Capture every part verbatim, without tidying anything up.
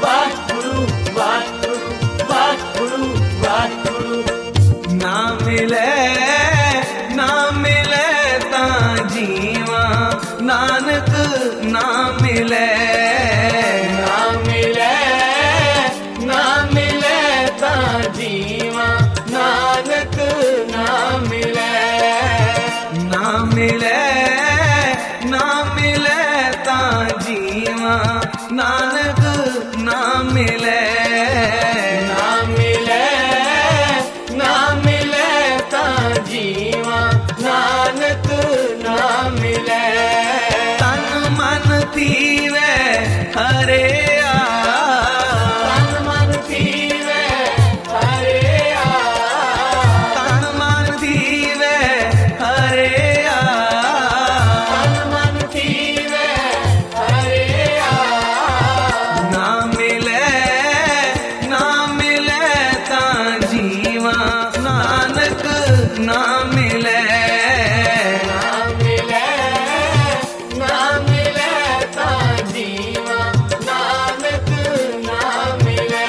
वाहगुरु वाहगुरु वाहगुरु वाहगुरु। ना मिले ना मिले ता जीवा नानक ना मिले, ना मिले ना मिले ता जीवा नानक ना मिले, ना मिले ना मिले ता जीवा नानक ना मिले, ना मिले ना मिले ता जीवा नानक ना मिले। तन मन थीवे हरे आ, तन मन थीवे हरे आ, तन मन थीवे हरे आ, तन मन थीवे हरे आ। ना मिले ना मिले ता जीवा नानक ना मिले, ना मिले ना मिले ता जीवा नानक ना मिले,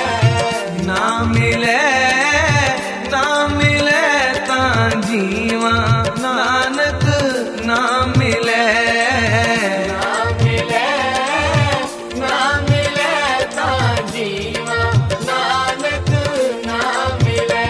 ना मिले ना मिले ता जीवा नानक ना मिले, ना मिले ना मिले ता जीवा नानक ना मिले।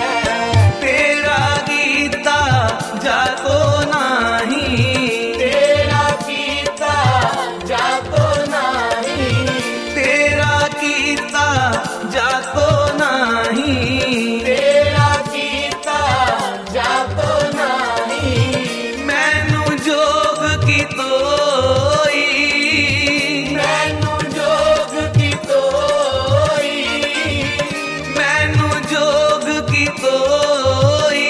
तेरा गीता जातो नाही, तेरा कीता जातो नाही, तेरा गीता जातो नाही, तेरा कीता जातो नाही। मैनू जोग की तोई, मैनू जोग की तोई, मैनू जोग की तोई,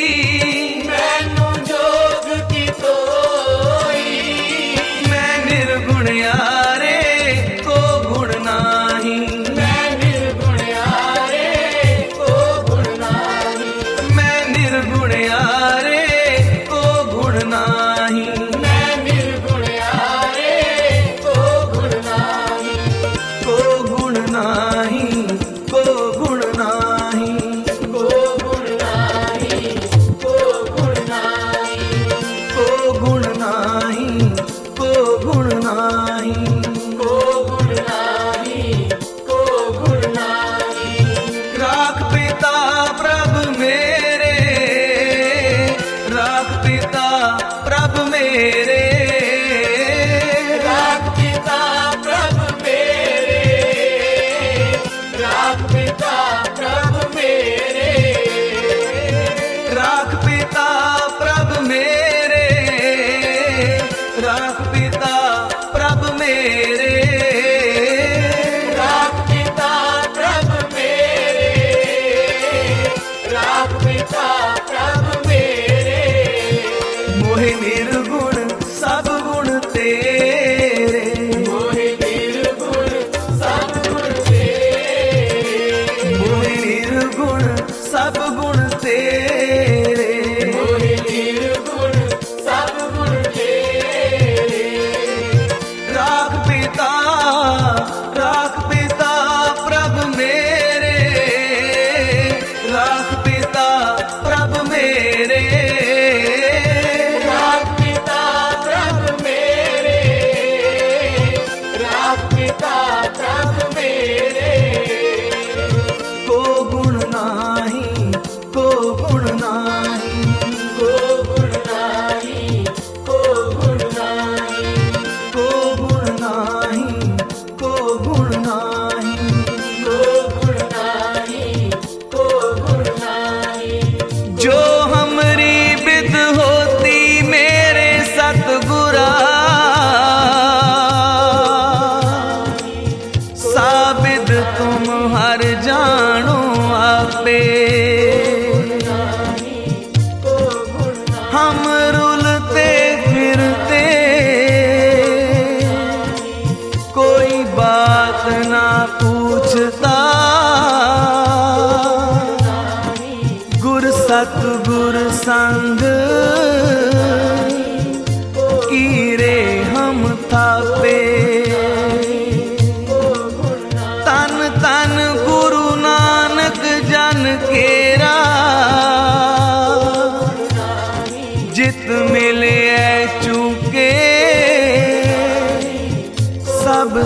मैनू जोग की तोई। मैं निर्गुण यारे को गुण नाही, मैं निर्गुण यारे को गुण नाही, मैं निर्गुण यारे को गुण नाही, मैं निर्गुण यारे को गुण नाही, को गुण नाही, को गुण नाही, को गुण नाही, को गुण नाही, को गुण नाही, को गुण नाही। को गुण नाही, को गुण नाही। राख पिता प्रभ मेरे, राख पिता प्रभ मेरे, राख पिता प्रभु मेरे, राख पिता प्रभु मेरे, राख पिता प्रभ मेरे, राख पिता प्रभ मेरे, राख पिता प्रभु मेरे, राख पिता प्रभु मेरे। मोहे निर्गुण सब गुण तेरे, मोहि निर्गुण सब गुण तेरे, मोहे निर्गुण सब गुण तेरे, मोहि निर्गुण सब गुण तेरे। राख पिता राख पिता प्रभ मेरे, राख पिता प्रभ मेरे, राख पिता प्रभु मेरे, राख पिता प्रभु मेरे। को गुण नाही, को गुण नाही, को गुण नाही, को गुण नाही, को गुण नाही, को गुण नाही, को गुण नाही, को गुण नाही। जो हमरी बिद होती मेरे सतगुरा, साबिद तुम हर जानो आपे, हम रुलते फिरते कोई बात ना पूछता, गुर सतगुर संग कीरे हम थापे,